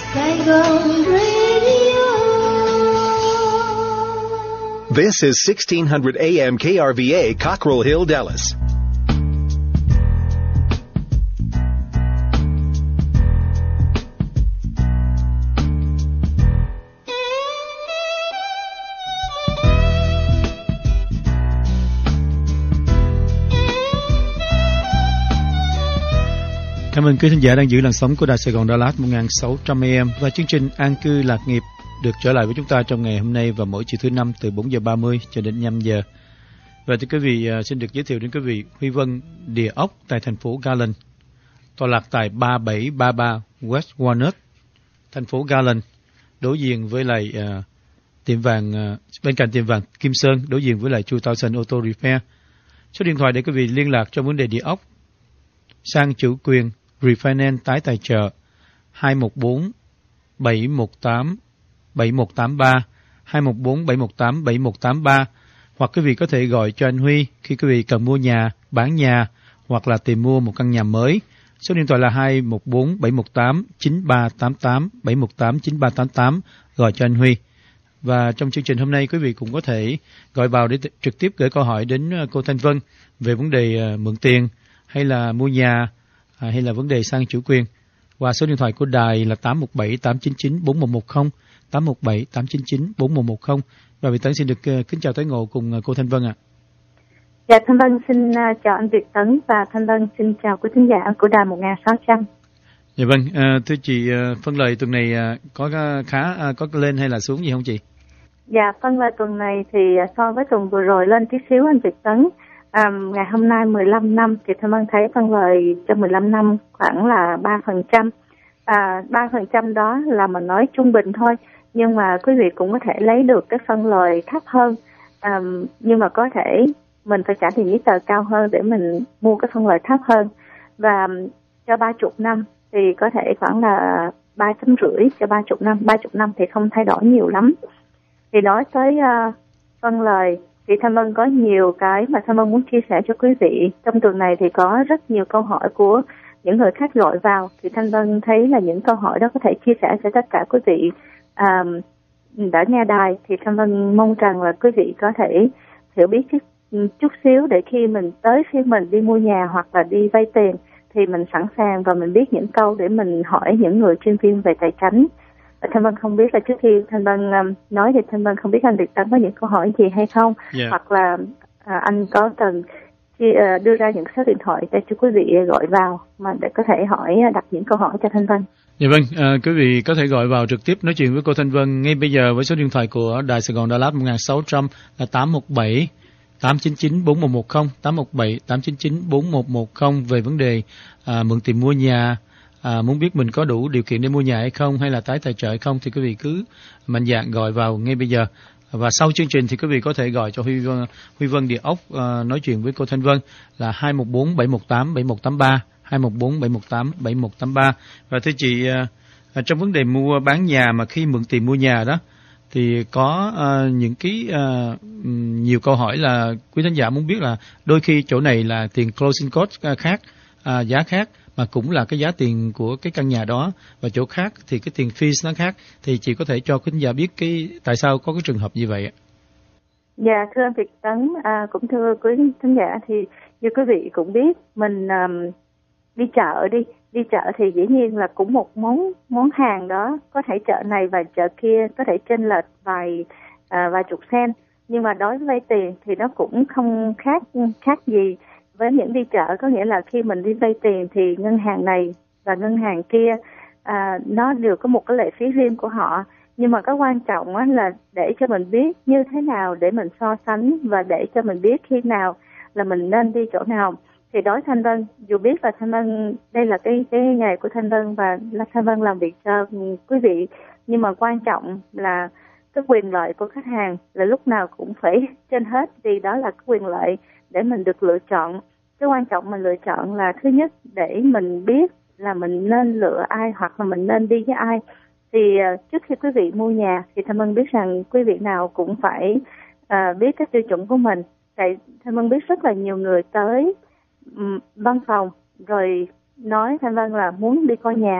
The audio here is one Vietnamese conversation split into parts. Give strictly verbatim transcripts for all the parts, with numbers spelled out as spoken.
Saigon Radio. This is sixteen hundred A M K R V A, Cockrell Hill, Dallas. Cảm ơn quý thính giả đang giữ làn sóng của Đài Sài Gòn Đà Lạt một nghìn sáu trăm A M và chương trình An cư lạc nghiệp được trở lại với chúng ta trong ngày hôm nay và mỗi chiều thứ năm từ bốn giờ ba mươi cho đến năm giờ. Và thưa quý vị, xin được giới thiệu đến quý vị Huy Vân Địa ốc tại thành phố Garland, tọa lạc tại ba bảy ba ba West Walnut, thành phố Garland, đối diện với lại uh, tiệm vàng uh, bên cạnh tiệm vàng Kim Sơn, đối diện với lại two thousand Auto Repair. Số điện thoại để quý vị liên lạc trong vấn đề địa ốc, sang chủ quyền, refinance tái tài trợ hai một bốn bảy một tám bảy một tám ba, hai một bốn bảy một tám bảy một tám ba, hoặc quý vị có thể gọi cho anh Huy khi quý vị cần mua nhà, bán nhà hoặc là tìm mua một căn nhà mới. Số điện thoại là hai một bốn bảy một tám chín ba tám tám bảy một tám chín ba tám tám, gọi cho anh Huy. Và trong chương trình hôm nay quý vị cũng có thể gọi vào để t- trực tiếp gửi câu hỏi đến cô Thanh Vân về vấn đề uh, mượn tiền hay là mua nhà à, hay là vấn đề sang chủ quyền. Và số điện thoại của đài là tám một bảy tám chín chín bốn một một không, tám một bảy tám chín chín bốn một một không. Và Việt Tấn xin được uh, kính chào tới ngộ cùng uh, cô Thanh Vân ạ. À. Dạ, Thanh Vân xin uh, chào anh Việt Tấn và Thanh Vân xin chào quý thính giả của đài một nghìn sáu trăm. Dạ vâng, uh, thưa chị, uh, phân lời tuần này uh, có khá uh, có lên hay là xuống gì không chị? Dạ, phân lời tuần này thì uh, so với tuần vừa rồi lên tí xíu anh Việt Tấn. À, ngày hôm nay mười lăm năm thì Thanh Vân thấy phân lời cho mười lăm năm khoảng là ba phần trăm. À, ba phần trăm đó là mình nói trung bình thôi, nhưng mà quý vị cũng có thể lấy được cái phân lời thấp hơn. À, nhưng mà có thể mình phải trả tiền giấy tờ cao hơn để mình mua cái phân lời thấp hơn. Và cho ba chục năm thì có thể khoảng là ba chấm rưỡi cho ba chục năm. Ba chục năm thì không thay đổi nhiều lắm. Thì nói tới uh, phân lời thì Thanh Vân có nhiều cái mà Thanh Vân muốn chia sẻ cho quý vị. Trong tuần này thì có rất nhiều câu hỏi của những người khác gọi vào. Thì Thanh Vân thấy là những câu hỏi đó có thể chia sẻ cho tất cả quý vị à, đã nghe đài. Thì Thanh Vân mong rằng là quý vị có thể hiểu biết chút, chút xíu để khi mình tới khi mình đi mua nhà hoặc là đi vay tiền thì mình sẵn sàng và mình biết những câu để mình hỏi những người chuyên viên về tài chính. Thanh Vân không biết là trước khi Thanh Vân um, nói thì Thanh Vân không biết anh Việt Tấn có những câu hỏi gì hay không, yeah. Hoặc là à, anh có cần chi, uh, đưa ra những số điện thoại để cho quý vị gọi vào mà để có thể hỏi đặt những câu hỏi cho Thanh Vân. Dạ vâng, à, quý vị có thể gọi vào trực tiếp nói chuyện với cô Thanh Vân ngay bây giờ với số điện thoại của Đài Sài Gòn Đà Lạt một nghìn sáu trăm là tám một bảy tám chín chín bốn một một không, tám một bảy tám chín chín bốn một một không về vấn đề à, mượn tiền mua nhà. À, muốn biết mình có đủ điều kiện để mua nhà hay không hay là tái tài trợ hay không thì quý vị cứ mạnh dạn gọi vào ngay bây giờ. Và sau chương trình thì quý vị có thể gọi cho Huy Vân, Huy Vân Địa ốc uh, nói chuyện với cô Thanh Vân là hai một bốn bảy một tám bảy một tám ba, hai một bốn bảy một tám bảy một tám ba. Và thưa chị, uh, trong vấn đề mua bán nhà mà khi mượn tiền mua nhà đó thì có uh, những cái uh, nhiều câu hỏi là quý khán giả muốn biết là đôi khi chỗ này là tiền closing cost khác, uh, giá khác mà cũng là cái giá tiền của cái căn nhà đó, và chỗ khác thì cái tiền fees nó khác, thì chị có thể cho khán giả biết cái tại sao có cái trường hợp như vậy ạ? Dạ, thưa anh Việt Tấn, à, cũng thưa quý khán giả, thì như quý vị cũng biết mình um, đi chợ đi đi chợ thì dĩ nhiên là cũng một món món hàng đó có thể chợ này và chợ kia có thể chênh lệch vài à, vài chục sen, nhưng mà đối với vay tiền thì nó cũng không khác khác gì với những đi chợ. Có nghĩa là khi mình đi vay tiền thì ngân hàng này và ngân hàng kia à, nó đều có một cái lệ phí riêng của họ, nhưng mà cái quan trọng á là để cho mình biết như thế nào để mình so sánh và để cho mình biết khi nào là mình nên đi chỗ nào. Thì đối Thanh Vân, dù biết là Thanh Vân đây là cái cái nghề của Thanh Vân và là Thanh Vân làm việc cho quý vị, nhưng mà quan trọng là cái quyền lợi của khách hàng là lúc nào cũng phải trên hết, vì đó là cái quyền lợi để mình được lựa chọn. Cái quan trọng mình lựa chọn là thứ nhất để mình biết là mình nên lựa ai hoặc là mình nên đi với ai. Thì uh, trước khi quý vị mua nhà thì Thanh Vân biết rằng quý vị nào cũng phải uh, biết cái tiêu chuẩn của mình. Tại Thanh Vân biết rất là nhiều người tới um, văn phòng rồi nói Thanh Vân là muốn đi coi nhà,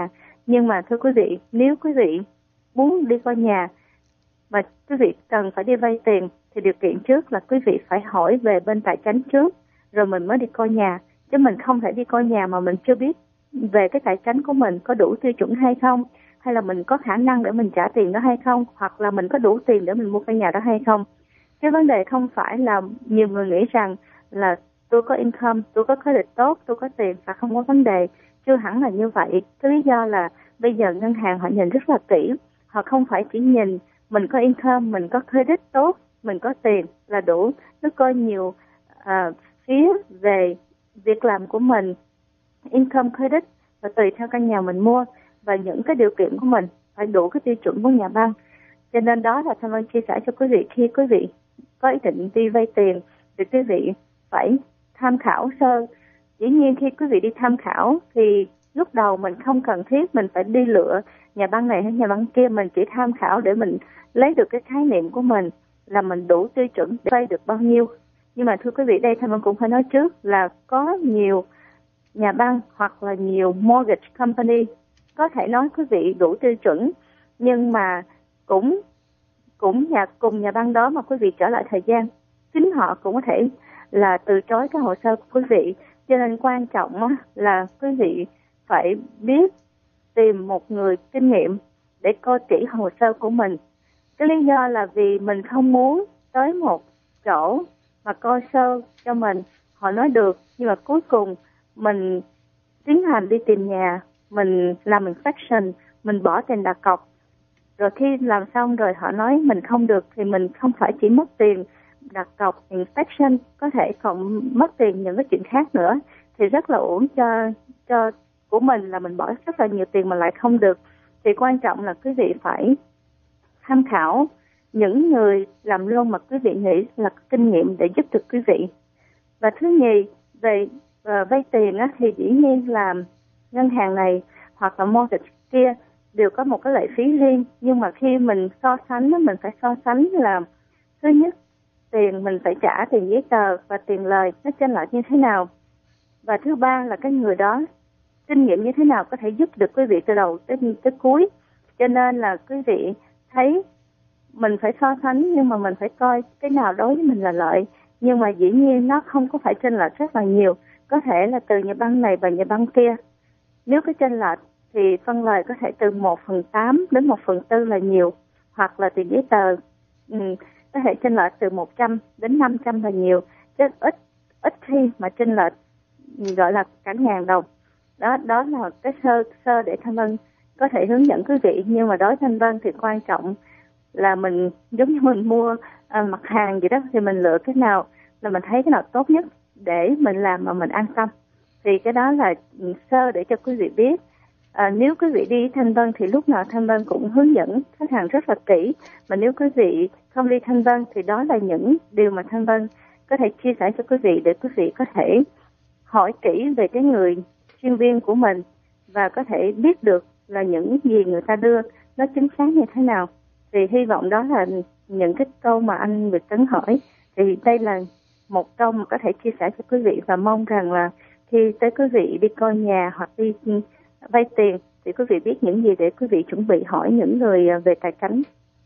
Nhưng mà thưa quý vị, nếu quý vị muốn đi coi nhà mà quý vị cần phải đi vay tiền thì điều kiện trước là quý vị phải hỏi về bên tài chính trước rồi mình mới đi coi nhà. Chứ mình không thể đi coi nhà mà mình chưa biết về cái tài chính của mình có đủ tiêu chuẩn hay không, hay là mình có khả năng để mình trả tiền đó hay không, hoặc là mình có đủ tiền để mình mua căn nhà đó hay không. Cái vấn đề không phải là nhiều người nghĩ rằng là tôi có income, tôi có credit tốt, tôi có tiền và không có vấn đề. Chưa hẳn là như vậy. Cái lý do là bây giờ ngân hàng họ nhìn rất là kỹ. Họ không phải chỉ nhìn mình có income, mình có credit tốt, mình có tiền là đủ. Nó coi nhiều uh, phía về việc làm của mình, income, credit, và tùy theo căn nhà mình mua và những cái điều kiện của mình phải đủ cái tiêu chuẩn của nhà băng. Cho nên đó là Thanh Vân chia sẻ cho quý vị, khi quý vị có ý định đi vay tiền thì quý vị phải tham khảo sơ. Dĩ nhiên khi quý vị đi tham khảo thì lúc đầu mình không cần thiết mình phải đi lựa nhà băng này hay nhà băng kia, mình chỉ tham khảo để mình lấy được cái khái niệm của mình là mình đủ tiêu chuẩn để vay được bao nhiêu. Nhưng mà thưa quý vị, đây Thanh Vân cũng phải nói trước là có nhiều nhà băng hoặc là nhiều mortgage company có thể nói quý vị đủ tiêu chuẩn, nhưng mà cũng cũng nhà cùng nhà băng đó mà quý vị trở lại thời gian, chính họ cũng có thể là từ chối cái hồ sơ của quý vị. Cho nên quan trọng là quý vị phải biết tìm một người kinh nghiệm để coi kỹ hồ sơ của mình. Cái lý do là vì mình không muốn tới một chỗ mà coi sơ cho mình, họ nói được nhưng mà cuối cùng mình tiến hành đi tìm nhà, mình làm inspection, mình bỏ tiền đặt cọc, rồi khi làm xong rồi họ nói mình không được thì mình không phải chỉ mất tiền đặt cọc inspection, có thể còn mất tiền những cái chuyện khác nữa, thì rất là uổng cho cho của mình, là mình bỏ rất là nhiều tiền mà lại không được. Thì quan trọng là quý vị phải tham khảo những người làm luôn mà quý vị nghĩ là kinh nghiệm để giúp được quý vị. Và thứ nhì, về uh, vay tiền á, thì dĩ nhiên là ngân hàng này hoặc là mortgage kia đều có một cái lệ phí riêng, nhưng mà khi mình so sánh á, mình phải so sánh là thứ nhất, tiền mình phải trả tiền giấy tờ và tiền lời nó chênh lệch như thế nào, và thứ ba là cái người đó kinh nghiệm như thế nào có thể giúp được quý vị từ đầu tới, tới cuối. Cho nên là quý vị thấy mình phải so sánh, nhưng mà mình phải coi cái nào đối với mình là lợi. Nhưng mà dĩ nhiên nó không có phải chênh lệch rất là nhiều, có thể là từ nhà băng này và nhà băng kia. Nếu cái chênh lệch thì phân lời có thể từ một phần tám đến một phần tư là nhiều, hoặc là tiền giấy tờ um, có thể chênh lệch từ một trăm đến năm trăm là nhiều, chứ ít ít khi mà chênh lệch gọi là cả ngàn đồng. Đó đó là cái sơ sơ để Thanh Vân có thể hướng dẫn quý vị. Nhưng mà đối với Thanh Vân thì quan trọng là mình giống như mình mua à, mặt hàng gì đó, thì mình lựa cái nào là mình thấy cái nào tốt nhất để mình làm mà mình an tâm. Thì cái đó là sơ để cho quý vị biết. À, nếu quý vị đi Thanh Vân thì lúc nào Thanh Vân cũng hướng dẫn khách hàng rất là kỹ. Mà nếu quý vị không đi Thanh Vân thì đó là những điều mà Thanh Vân có thể chia sẻ cho quý vị, để quý vị có thể hỏi kỹ về cái người chuyên viên của mình và có thể biết được là những gì người ta đưa nó chính xác như thế nào. Thì hy vọng đó là những cái câu mà anh Việt Tấn hỏi. Thì đây là một câu mà có thể chia sẻ cho quý vị, và mong rằng là khi tới quý vị đi coi nhà hoặc đi vay tiền thì quý vị biết những gì để quý vị chuẩn bị hỏi những người về tài chính.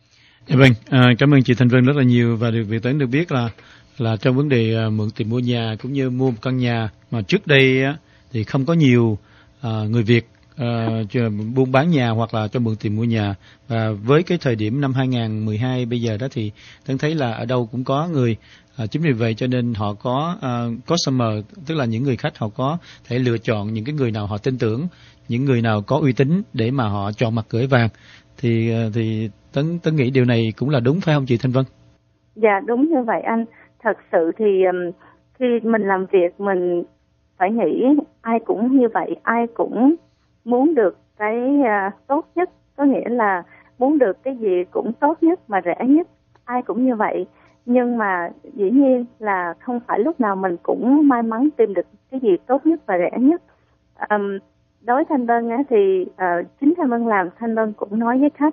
Dạ vâng, à, cảm ơn chị Thanh Vân rất là nhiều. Và được Việt Tấn được biết là là trong vấn đề uh, mượn tiền mua nhà cũng như mua một căn nhà mà trước đây uh, thì không có nhiều uh, người Việt uh, buôn bán nhà hoặc là cho mượn tiền mua nhà. Và với cái thời điểm năm hai không một hai bây giờ đó thì Tấn thấy là ở đâu cũng có người. À, chính vì vậy cho nên họ có uh, customer, tức là những người khách họ có thể lựa chọn những cái người nào họ tin tưởng, những người nào có uy tín để mà họ chọn mặt gửi vàng. Thì uh, thì Tấn Tấn nghĩ điều này cũng là đúng, phải không chị Thanh Vân? Dạ đúng như vậy anh. Thật sự thì um, khi mình làm việc mình phải nghĩ ai cũng như vậy, ai cũng muốn được cái uh, tốt nhất, có nghĩa là muốn được cái gì cũng tốt nhất mà rẻ nhất, ai cũng như vậy. Nhưng mà dĩ nhiên là không phải lúc nào mình cũng may mắn tìm được cái gì tốt nhất và rẻ nhất. Um, đối với Thanh Vân á, thì uh, chính Thanh Vân làm, Thanh Vân cũng nói với khách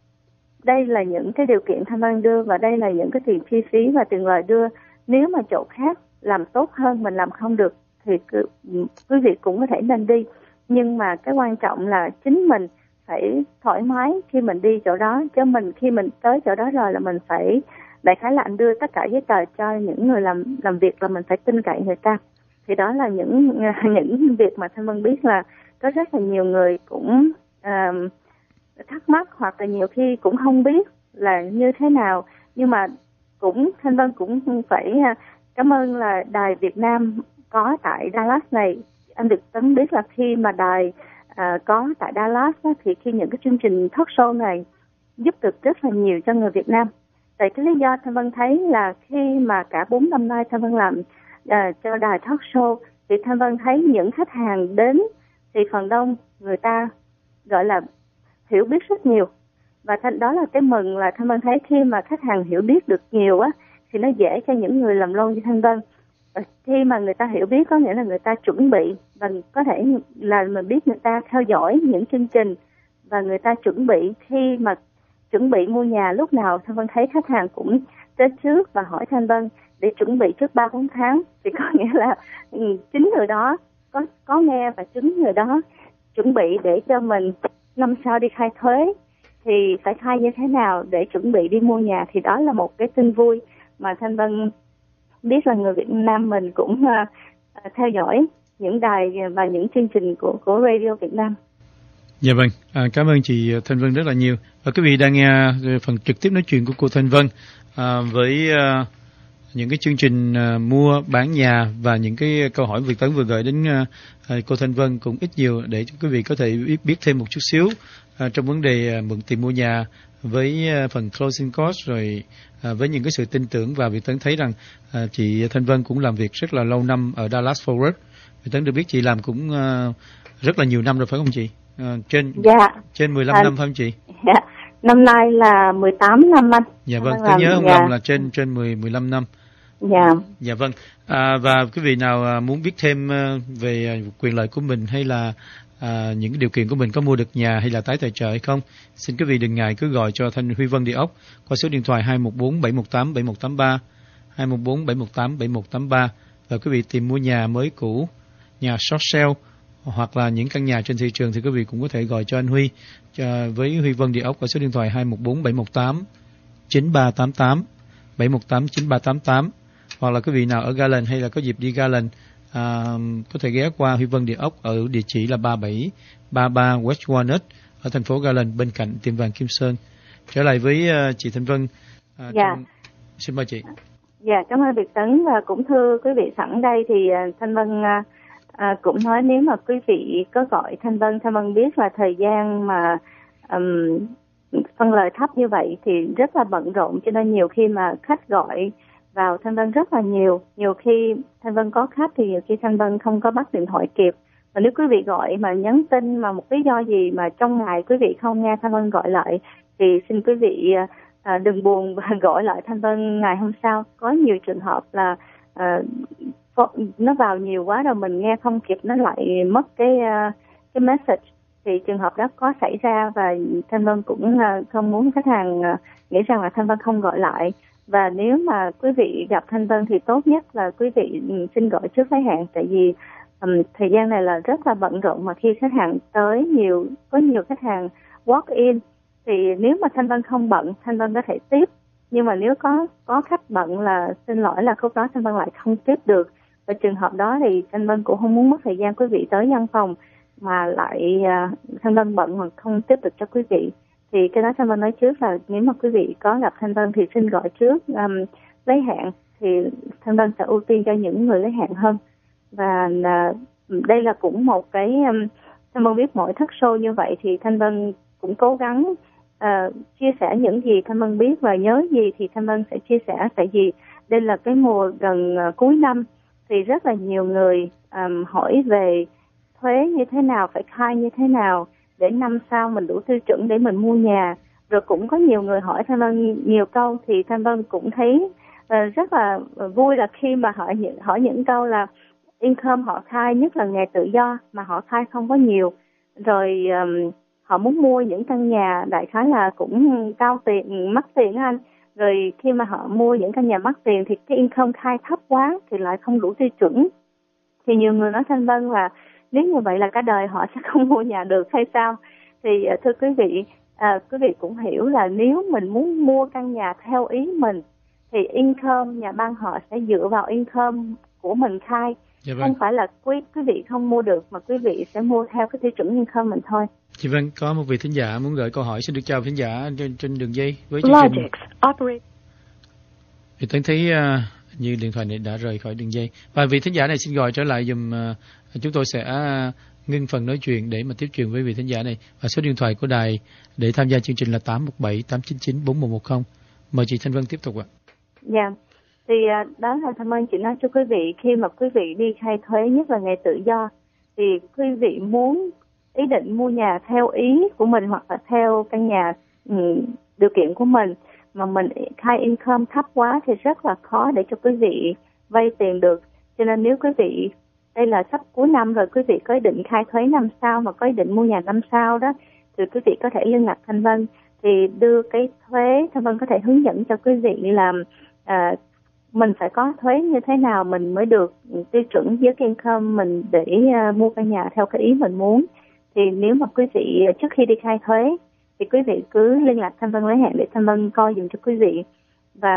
đây là những cái điều kiện Thanh Vân đưa và đây là những cái tiền chi phí và tiền lời đưa. Nếu mà chỗ khác làm tốt hơn mình làm không được thì cứ, quý vị cũng có thể nên đi. nhưng mà cái quan trọng là chính mình phải thoải mái khi mình đi chỗ đó, chứ mình khi mình tới chỗ đó rồi là mình phải, đại khái là anh đưa tất cả giấy tờ cho những người làm làm việc, là mình phải tin cậy người ta. Thì đó là những những việc mà Thanh Vân biết là có rất là nhiều người cũng uh, thắc mắc, hoặc là nhiều khi cũng không biết là như thế nào. Nhưng mà cũng Thanh Vân cũng phải cảm ơn là đài Việt Nam có tại Dallas này. Anh được Tấn biết là khi mà đài à, có tại Dallas á, thì khi những cái chương trình talk show này giúp được rất là nhiều cho người Việt Nam. Tại cái lý do Thanh Vân thấy là khi mà cả bốn năm nay Thanh Vân làm à, cho đài talk show, thì Thanh Vân thấy những khách hàng đến thì phần đông người ta gọi là hiểu biết rất nhiều. Và đó là cái mừng, là Thanh Vân thấy khi mà khách hàng hiểu biết được nhiều á thì nó dễ cho những người làm loan như Thanh Vân. Và khi mà người ta hiểu biết có nghĩa là người ta chuẩn bị, và có thể là mình biết người ta theo dõi những chương trình và người ta chuẩn bị. Khi mà chuẩn bị mua nhà lúc nào Thanh Vân thấy khách hàng cũng tới trước và hỏi Thanh Vân để chuẩn bị trước ba bốn tháng, thì có nghĩa là chính người đó có có nghe và chính người đó chuẩn bị để cho mình năm sau đi khai thuế thì phải khai như thế nào để chuẩn bị đi mua nhà. Thì đó là một cái tin vui mà Thanh Vân biết là người Việt Nam mình cũng uh, theo dõi những đài và những chương trình của của Radio Việt Nam. Dạ vâng, à, cảm ơn chị Thanh Vân rất là nhiều. Và quý vị đang nghe phần trực tiếp nói chuyện của cô Thanh Vân à, với à, những cái chương trình à, mua bán nhà và những cái câu hỏi Việt Tấn vừa gửi đến à, cô Thanh Vân cũng ít nhiều để cho quý vị có thể biết, biết thêm một chút xíu à, trong vấn đề à, mượn tiền mua nhà với à, phần closing cost, rồi à, với những cái sự tin tưởng. Và Việt Tấn thấy rằng à, chị Thanh Vân cũng làm việc rất là lâu năm ở Dallas Fort Worth. Việt Tấn được biết chị làm cũng à, rất là nhiều năm rồi phải không chị? À, trên dạ. trên mười lăm à, năm phải không chị? Dạ. Năm nay là mười tám năm anh. Dạ vâng, tôi nhớ không dạ. lầm là trên trên mười mười lăm năm. Dạ. Dạ vâng. À, và quý vị nào muốn biết thêm về quyền lợi của mình hay là à, những cái điều kiện của mình, có mua được nhà hay là tái tài trợ hay không, xin quý vị đừng ngại cứ gọi cho Thanh Huy Vân Địa Ốc qua số điện thoại hai một bốn bảy một tám bảy một tám ba, hai một bốn bảy một tám bảy một tám ba. Và quý vị tìm mua nhà mới cũ, nhà short sale hoặc là những căn nhà trên thị trường thì quý vị cũng có thể gọi cho anh Huy cho, với Huy Vân Địa Ốc ở số điện thoại hai một bốn bảy một tám chín ba tám tám, bảy một tám chín ba tám tám. Hoặc là quý vị nào ở Garland hay là có dịp đi Garland à, có thể ghé qua Huy Vân Địa Ốc ở địa chỉ là ba bảy ba ba West Walnut ở thành phố Garland bên cạnh tiệm vàng Kim Sơn. Trở lại với uh, chị Thanh Vân. À, dạ. trong... Xin mời chị. Dạ, cảm ơn Việt Tấn. Và cũng thưa quý vị, sẵn đây thì uh, Thanh Vân uh, À, cũng nói nếu mà quý vị có gọi Thanh Vân, Thanh Vân biết là thời gian mà um, phân lời thấp như vậy thì rất là bận rộn, cho nên nhiều khi mà khách gọi vào Thanh Vân rất là nhiều. Nhiều khi Thanh Vân có khách thì nhiều khi Thanh Vân không có bắt điện thoại kịp. Và nếu quý vị gọi mà nhắn tin mà một lý do gì mà trong ngày quý vị không nghe Thanh Vân gọi lại thì xin quý vị à, đừng buồn và gọi lại Thanh Vân ngày hôm sau. Có nhiều trường hợp là à, nó vào nhiều quá rồi mình nghe không kịp, nó lại mất cái cái message, thì trường hợp đó có xảy ra. Và Thanh Vân cũng không muốn khách hàng nghĩ rằng là Thanh Vân không gọi lại. Và nếu mà quý vị gặp Thanh Vân thì tốt nhất là quý vị xin gọi trước lấy hẹn, tại vì um, thời gian này là rất là bận rộn, mà khi khách hàng tới nhiều, có nhiều khách hàng walk in thì nếu mà Thanh Vân không bận, Thanh Vân có thể tiếp. Nhưng mà nếu có có khách bận là xin lỗi là lúc đó Thanh Vân lại không tiếp được. Và trường hợp đó thì Thanh Vân cũng không muốn mất thời gian quý vị tới văn phòng mà lại uh, Thanh Vân bận hoặc không tiếp được cho quý vị. Thì cái đó Thanh Vân nói trước là nếu mà quý vị có gặp Thanh Vân thì xin gọi trước um, lấy hẹn, thì Thanh Vân sẽ ưu tiên cho những người lấy hẹn hơn. Và uh, đây là cũng một cái um, Thanh Vân biết mỗi thất show như vậy thì Thanh Vân cũng cố gắng uh, chia sẻ những gì Thanh Vân biết, và nhớ gì thì Thanh Vân sẽ chia sẻ. Tại vì đây là cái mùa gần uh, cuối năm thì rất là nhiều người um, hỏi về thuế như thế nào, phải khai như thế nào để năm sau mình đủ tiêu chuẩn để mình mua nhà. Rồi cũng có nhiều người hỏi Thanh Vân nhiều câu thì Thanh Vân cũng thấy uh, rất là vui là khi mà hỏi những, hỏi những câu là income họ khai, nhất là nghề tự do mà họ khai không có nhiều. Rồi um, họ muốn mua những căn nhà đại khái là cũng cao tiền, mắc tiền anh. Rồi khi mà họ mua những căn nhà mắc tiền thì cái income khai thấp quá thì lại không đủ tiêu chuẩn. Thì nhiều người nói Thanh Vân là nếu như vậy là cả đời họ sẽ không mua nhà được hay sao? Thì thưa quý vị, à, quý vị cũng hiểu là nếu mình muốn mua căn nhà theo ý mình thì income nhà băng họ sẽ dựa vào income của mình khai. Dạ vâng. Không phải là quý quý vị không mua được mà quý vị sẽ mua theo cái tiêu chuẩn income mình thôi. Chị Vân, có một vị thính giả muốn gửi câu hỏi, xin được chào thính giả trên, trên đường dây với chương trình. Logics, operate. Thì Tấn thấy uh, như điện thoại này đã rời khỏi đường dây. Và vị thính giả này xin gọi trở lại dùm, uh, chúng tôi sẽ uh, ngưng phần nói chuyện để mà tiếp chuyện với vị thính giả này. Và số điện thoại của đài để tham gia chương trình là tám một bảy tám chín chín bốn một một không. Mời chị Thanh Vân tiếp tục ạ. Dạ. Yeah. Thì đó là Thanh Vân chị nói cho quý vị, khi mà quý vị đi khai thuế, nhất là ngày tự do, thì quý vị muốn ý định mua nhà theo ý của mình hoặc là theo căn nhà um, điều kiện của mình mà mình khai income thấp quá thì rất là khó để cho quý vị vay tiền được. Cho nên nếu quý vị, đây là sắp cuối năm rồi, quý vị có ý định khai thuế năm sau mà có ý định mua nhà năm sau đó, thì quý vị có thể liên lạc Thanh Vân thì đưa cái thuế, Thanh Vân có thể hướng dẫn cho quý vị làm à, mình phải có thuế như thế nào mình mới được tiêu chuẩn với cái income mình để uh, mua căn nhà theo cái ý mình muốn. Thì nếu mà quý vị trước khi đi khai thuế thì quý vị cứ liên lạc Thanh Vân lấy hẹn để Thanh Vân coi dùm cho quý vị. Và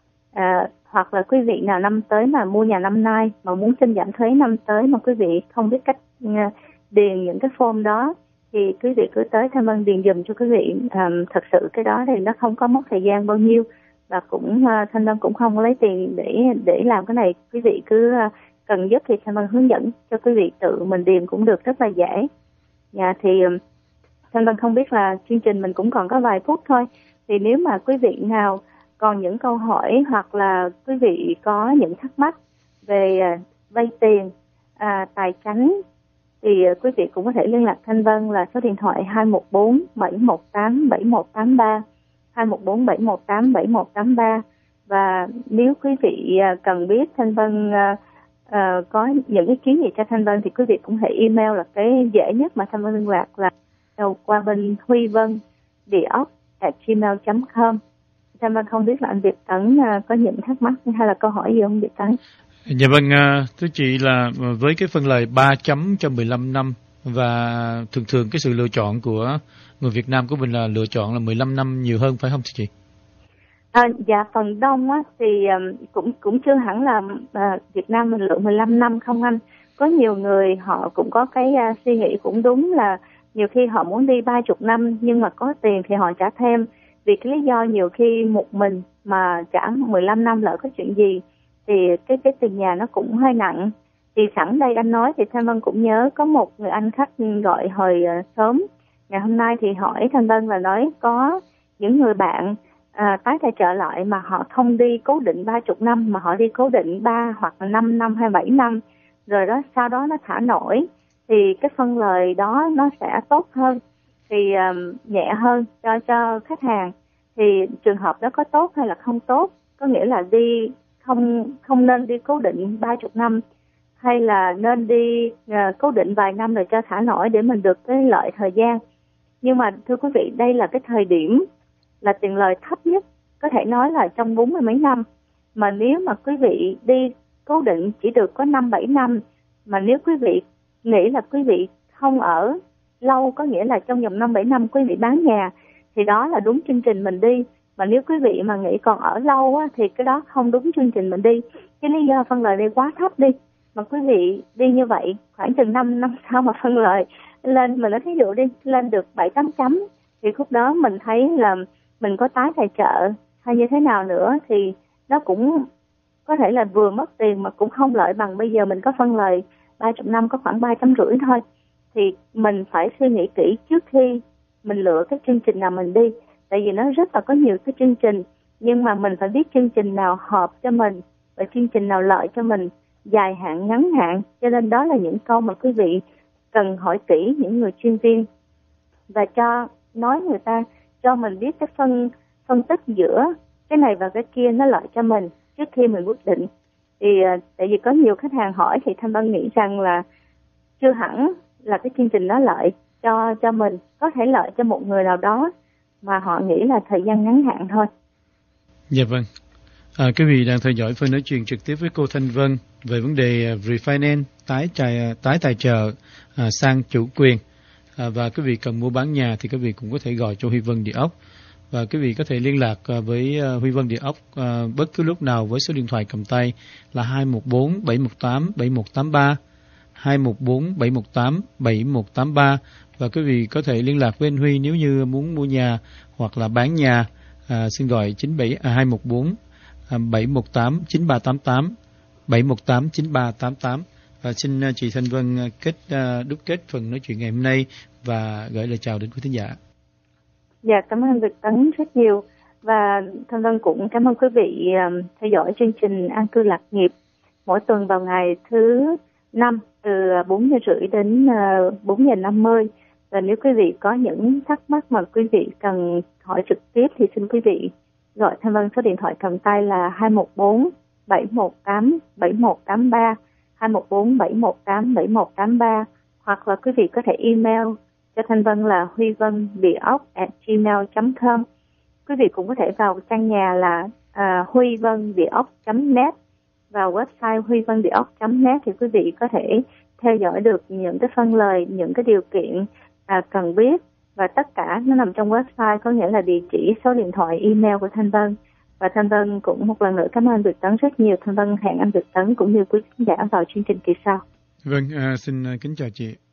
uh, hoặc là quý vị nào năm tới mà mua nhà năm nay mà muốn xin giảm thuế năm tới mà quý vị không biết cách uh, điền những cái form đó thì quý vị cứ tới Thanh Vân điền dùm cho quý vị. Um, thật sự cái đó thì nó không có mất thời gian bao nhiêu. Và cũng uh, Thanh Vân cũng không lấy tiền để để làm cái này. Quý vị cứ uh, cần giúp thì Thanh Vân hướng dẫn cho quý vị tự mình điền cũng được, rất là dễ. Dạ thì um, Thanh Vân không biết là chương trình mình cũng còn có vài phút thôi. Thì nếu mà quý vị nào còn những câu hỏi hoặc là quý vị có những thắc mắc về uh, vay tiền, uh, tài chánh thì uh, quý vị cũng có thể liên lạc Thanh Vân là số điện thoại hai một bốn bảy một tám bảy một tám ba. hai một bốn bảy một tám bảy một tám ba. Và nếu quý vị cần biết Thanh Vân uh, uh, có những ý kiến gì cho Thanh Vân thì quý vị cũng thể email, là cái dễ nhất mà Thanh Vân liên lạc là qua bên Huy Vân địa ốc at gmail chấm com. Thanh Vân không biết là anh Việt Tấn uh, có những thắc mắc hay là câu hỏi gì không Việt Tấn? Dạ vâng, uh, thưa chị là với cái phần lời ba chấm cho mười lăm năm và thường thường cái sự lựa chọn của người Việt Nam của mình là lựa chọn là mười lăm năm nhiều hơn phải không thưa chị? À, dạ phần đông á, thì um, cũng cũng chưa hẳn là uh, Việt Nam mình lựa mười lăm năm không anh. Có nhiều người họ cũng có cái uh, suy nghĩ cũng đúng là nhiều khi họ muốn đi ba mươi năm nhưng mà có tiền thì họ trả thêm. Vì cái lý do nhiều khi một mình mà trả mười lăm năm lỡ có chuyện gì thì cái cái tiền nhà nó cũng hơi nặng. Thì sẵn đây anh nói thì Thanh Vân cũng nhớ có một người anh khách gọi hồi uh, sớm ngày hôm nay thì hỏi Thanh Vân là nói có những người bạn à, tái tài trợ lại mà họ không đi cố định ba mươi năm mà họ đi cố định ba hoặc là năm năm hay bảy năm rồi đó sau đó nó thả nổi thì cái phân lời đó nó sẽ tốt hơn, thì um, nhẹ hơn cho cho khách hàng. Thì trường hợp đó có tốt hay là không tốt, có nghĩa là đi không không nên đi cố định ba mươi năm hay là nên đi uh, cố định vài năm rồi cho thả nổi để mình được cái lợi thời gian. Nhưng mà thưa quý vị, đây là cái thời điểm là tiền lời thấp nhất, có thể nói là trong bốn mươi mấy năm. Mà nếu mà quý vị đi cố định chỉ được có năm bảy năm, mà nếu quý vị nghĩ là quý vị không ở lâu, có nghĩa là trong vòng năm bảy năm quý vị bán nhà, thì đó là đúng chương trình mình đi. Mà nếu quý vị mà nghĩ còn ở lâu á, thì cái đó không đúng chương trình mình đi. Cái lý do phân lời đây quá thấp đi. Mà quý vị đi như vậy, khoảng chừng năm năm sau mà phân lời lên, mình nói thí dụ đi, lên được bảy tám chấm, thì khúc đó mình thấy là mình có tái tài trợ hay như thế nào nữa thì nó cũng có thể là vừa mất tiền mà cũng không lợi bằng bây giờ mình có phân lời ba mươi năm có khoảng ba chấm rưỡi thôi. Thì mình phải suy nghĩ kỹ trước khi mình lựa cái chương trình nào mình đi. Tại vì nó rất là có nhiều cái chương trình, nhưng mà mình phải biết chương trình nào hợp cho mình và chương trình nào lợi cho mình, dài hạn, ngắn hạn. Cho nên đó là những câu mà quý vị cần hỏi kỹ những người chuyên viên và cho nói người ta cho mình biết cái phân phân tích giữa cái này và cái kia nó lợi cho mình trước khi mình quyết định. Thì tại vì có nhiều khách hàng hỏi thì Thanh Vân nghĩ rằng là chưa hẳn là cái chương trình đó lợi cho cho mình, có thể lợi cho một người nào đó mà họ nghĩ là thời gian ngắn hạn thôi. Dạ vâng. À, quý vị đang theo dõi phần nói chuyện trực tiếp với cô Thanh Vân về vấn đề refinance tái trai, tái tài trợ à, sang chủ quyền. À, và quý vị cần mua bán nhà thì quý vị cũng có thể gọi cho Huy Vân Địa ốc. Và quý vị có thể liên lạc à, với à, Huy Vân Địa ốc à, bất cứ lúc nào với số điện thoại cầm tay là hai một bốn bảy một tám bảy một tám ba, hai một bốn bảy một tám bảy một tám ba. Và quý vị có thể liên lạc với anh Huy nếu như muốn mua nhà hoặc là bán nhà. À, xin gọi chín bảy hai một bốn bảy một tám chín ba tám tám, bảy một tám chín ba tám tám. Và xin uh, chị Thanh Vân uh, kết uh, đúc kết phần nói chuyện ngày hôm nay và gửi lời chào đến quý thính giả. Dạ, cảm ơn Việt Tấn rất nhiều. Và Thanh Vân cũng cảm ơn quý vị um, theo dõi chương trình An cư lạc nghiệp mỗi tuần vào ngày thứ năm từ bốn giờ rưỡi đến uh, bốn giờ năm mươi. Và nếu quý vị có những thắc mắc mà quý vị cần hỏi trực tiếp thì xin quý vị gọi Thanh Vân số điện thoại cầm tay là hai một bốn bảy một tám bảy một tám ba, hai một bốn bảy một tám bảy một tám ba, hoặc là quý vị có thể email cho Thanh Vân là huy vân địa ốc at gmail chấm com. Quý vị cũng có thể vào trang nhà là uh, huy vân địa ốc chấm net, vào website huy vân địa ốc chấm net thì quý vị có thể theo dõi được những cái phân lời, những cái điều kiện à, cần biết, và tất cả nó nằm trong website, có nghĩa là địa chỉ, số điện thoại, email của Thanh Vân. Và Thanh Vân cũng một lần nữa cảm ơn Việt Tấn rất nhiều. Thanh Vân hẹn anh Việt Tấn cũng như quý khán giả vào chương trình kỳ sau. Vâng, à, xin kính chào chị.